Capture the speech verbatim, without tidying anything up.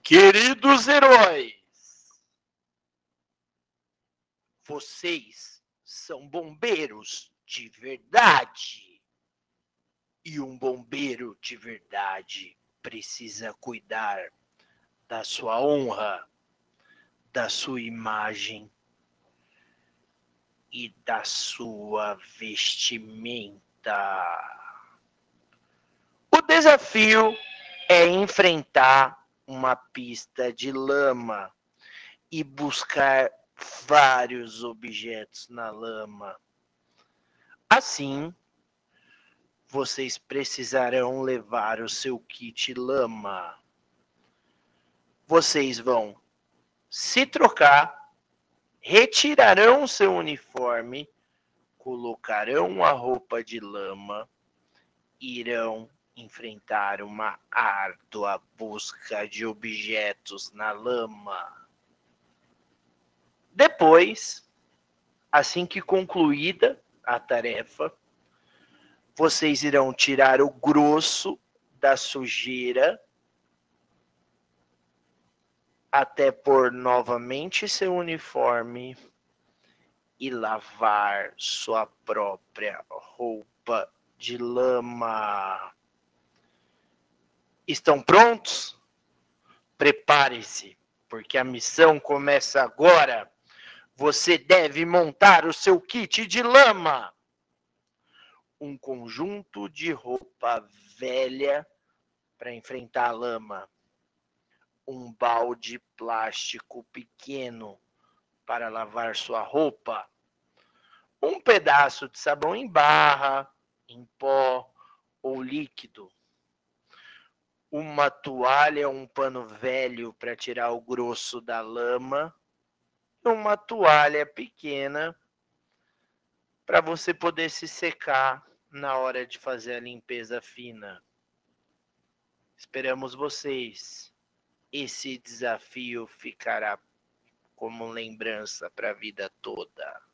Queridos heróis, vocês são bombeiros de verdade. E um bombeiro de verdade precisa cuidar da sua honra, da sua imagem e da sua vestimenta. O desafio é enfrentar uma pista de lama e buscar vários objetos na lama. Assim, vocês precisarão levar o seu kit lama. Vocês vão se trocar, retirarão seu uniforme, colocarão a roupa de lama, irão enfrentar uma árdua busca de objetos na lama. Depois, assim que concluída a tarefa, vocês irão tirar o grosso da sujeira até pôr novamente seu uniforme e lavar sua própria roupa de lama. Estão prontos? Prepare-se, porque a missão começa agora. Você deve montar o seu kit de lama. Um conjunto de roupa velha para enfrentar a lama. Um balde plástico pequeno para lavar sua roupa. Um pedaço de sabão em barra, em pó ou líquido. Uma toalha ou um pano velho para tirar o grosso da lama. E uma toalha pequena para você poder se secar na hora de fazer a limpeza fina. Esperamos vocês. Esse desafio ficará como lembrança para a vida toda.